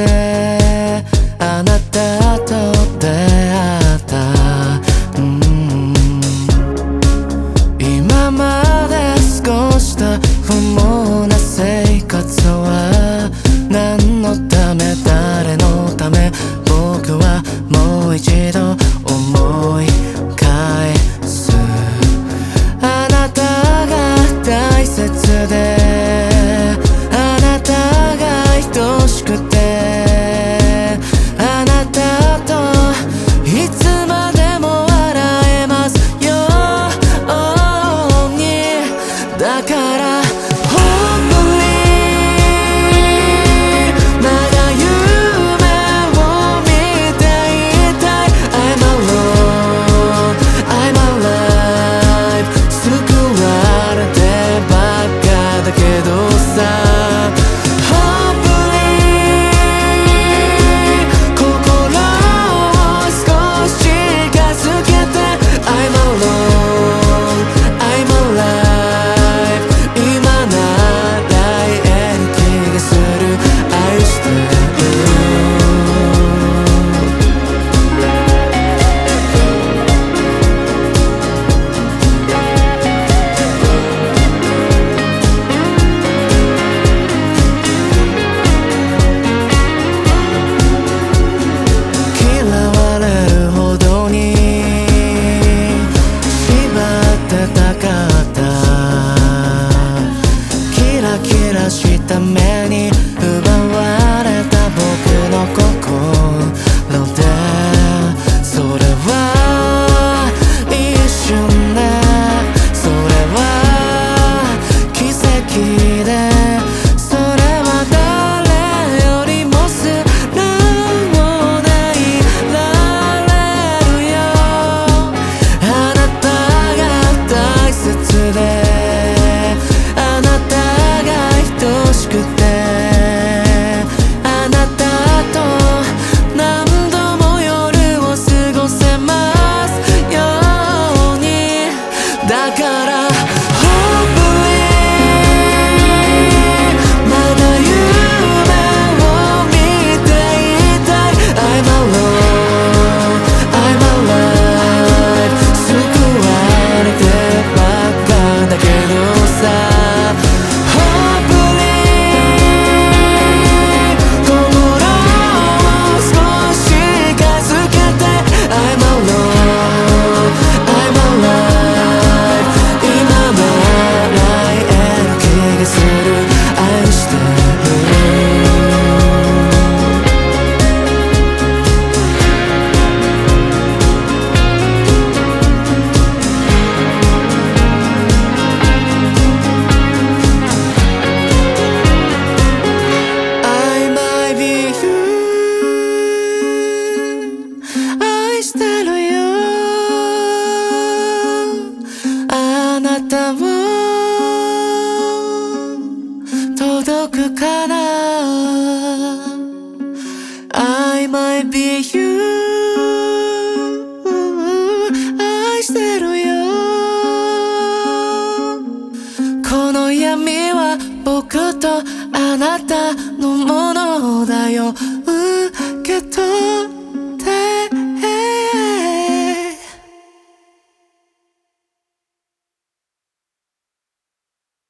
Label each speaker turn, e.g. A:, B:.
A: あなたと出会った、今まで過ごした不毛な生活は何のため誰のため、僕はもう一度思い返す。あなたが大切であなたが愛しくて、あなたといつまでも笑えますように。だからした目に奪われた僕の心で、それは一瞬で、それは奇跡で、それは誰よりも素直でいられるよ。あなたが大切であなた愛しくて、あなたと何度も夜を過ごせますように。だからあなたを届くかな。 I might be you 愛してるよ。この闇は僕とあなたのものだよ。受け取